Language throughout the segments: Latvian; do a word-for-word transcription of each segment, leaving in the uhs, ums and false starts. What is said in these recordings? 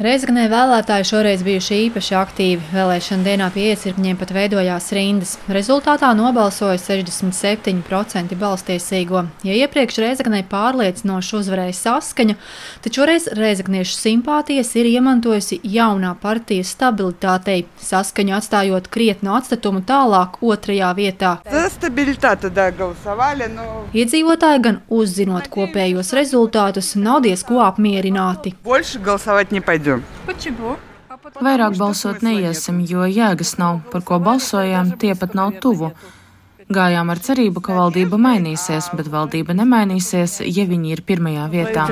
Rēzeknē vēlētāji šoreiz bijuši īpaši aktīvi. Vēlēšana dienā pie iecirkņiem pat veidojās rindas. Rezultātā nobalsoja sešdesmit septiņi procenti balstiesīgo. Ja iepriekš Rēzeknē pārliecinoši uzvarēja Saskaņa, tad šoreiz rēzekniešu simpātijas ir iemantojusi jaunā partija Stabilitātei, Saskaņu atstājot krietnu atstatumu tālāk otrajā vietā. Iedzīvotāji gan uzzinot kopējos rezultātus, nav diezko apmierināti. Vairāk balsot neiesim, jo jēgas nav, par ko balsojām, tie pat nav tuvu. Gājām ar cerību, ka valdība mainīsies, bet valdība nemainīsies, ja viņi ir pirmajā vietā.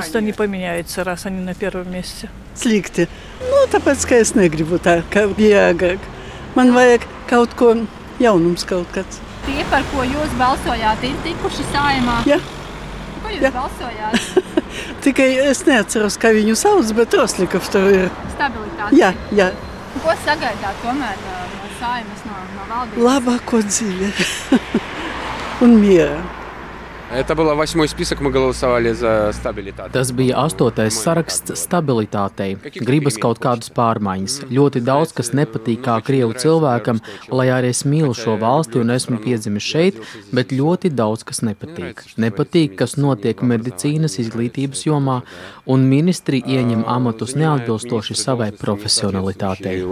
Slikti. Nu, tāpēc, ka es negribu tā, ka bija agrāk. Man vajag kaut ko jaunums kaut kāds. Tie, par ko jūs balsojāt, ir tikuši Saeimā? Jā. Ko jūs Jā. balsojāt? Tikai es neatceros, kā viņu sauc, bet Roslikovs tur ir. Stabilitāte? Jā, jā. Ko sagaidāt tomēr no Saeimas, no, no valdības? Labāko dzīvi un miera. Это был восьмой список, мы голосовали за стабилитāt. Tas bija astotais saraksts stabilitātei. Gribas kaut kādas pārmaiņas. Ļoti daudz, kas nepatīk kā krievu cilvēkam, lai arī es mīlu šo valsti un esmu piedzimis šeit, bet ļoti daudz, kas nepatīk. Nepatīk, kas notiek medicīnas izglītības jomā, un ministri ieņem amatus neatbilstoši savai profesionalitātei.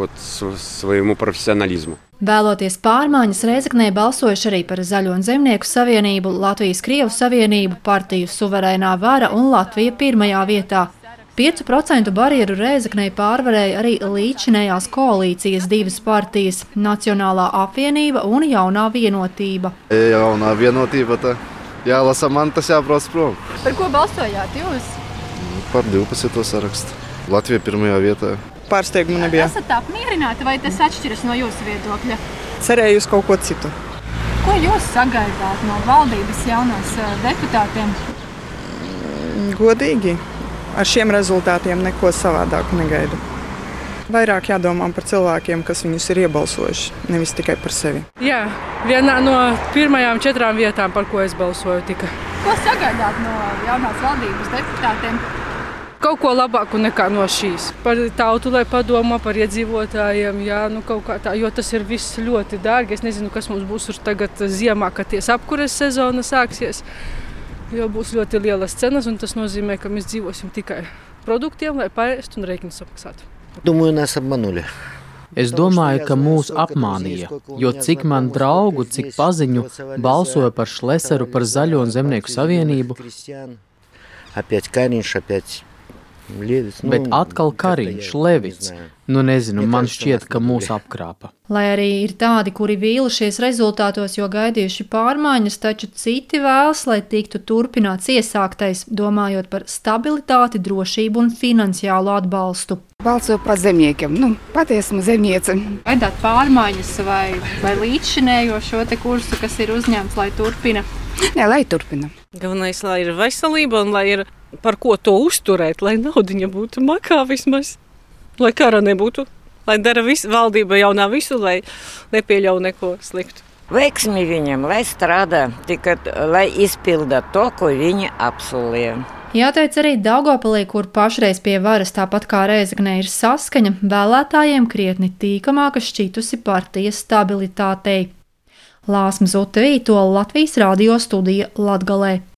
Vēloties pārmaiņas, Rēzeknē balsojuši arī par Zaļo un Zemnieku savienību, Latvijas Krievu savienību, partiju Suverēnā vara un Latvija pirmajā vietā. piecu procentu barjeru Rēzeknē pārvarēja arī līdzinējās koalīcijas divas partijas – Nacionālā apvienība un Jaunā vienotība. Jaunā vienotība, tā jālasa man, tas jābrauc prom. Par ko balsojāt jūs? Par divpadsmito sarakstu. Latvija pirmajā vietā. Pārsteigumu nebija. Esat apmierināti vai tas atšķiras no jūsu viedokļa? Cerēju uz kaut ko citu. Ko jūs sagaidāt no valdības jaunās deputātiem? Godīgi. Ar šiem rezultātiem neko savādāku negaidu. Vairāk jādomā par cilvēkiem, kas viņus ir iebalsojuši, nevis tikai par sevi. Jā, vienā no pirmajām četrām vietām, par ko es balsoju tika. Ko sagaidāt no jaunās valdības deputātiem? Kaut ko labāku nekā no šīs. Par tautu, lai padomā par iedzīvotājiem, jā, nu kaut kā tā, jo tas ir viss ļoti dārgi. Es nezinu, kas mums būs tagad ziemā, kad ties apkures sezona sāksies, jo būs ļoti lielas cenas, un tas nozīmē, ka mēs dzīvosim tikai produktiem, lai paēst un rēķinus apmaksātu. Думаю, нас обманули. Es domāju, ka mūs apmānīja, jo cik man draugu, cik paziņu balsoja par Šleseru, par Zaļo un Zemnieku savienību, Опять Каринš, опять Levits. Bet atkal Kariņš, Levits. Nu nezinu, man šķiet, ka mūs apkrāpa. Lai arī ir tādi, kuri vīlušies rezultātos, jo gaidījuši pārmaiņas, taču citi vēlas, lai tiktu turpināts iesāktais, domājot par stabilitāti, drošību un finansiālu atbalstu. Balsoju par zemniekiem, nu, patiesmu zemniece. Gaidāt pārmaiņas vai, vai līdzšinējo šo te kursu, kas ir uzņemts, lai turpina? Nē, lai turpina. Galvenais, lai ir veselība un lai ir par ko to uzturēt, lai naudiņa būtu makā vismaz, lai kara nebūtu, lai dara visu, valdība jaunā visu, lai nepieļauj neko sliktu. Veiksmi viņam, lai strādā, tikai lai izpilda to, ko viņi apsolīja. Jāteic arī Daugavpilī, kur pašreiz pie varas tāpat kā Rēzeknē ir Saskaņa, vēlētājiem krietni tīkamāka šķitusi partija Stabilitātei. Lāsma Zute Vītola, Latvijas radio studija Latgalē.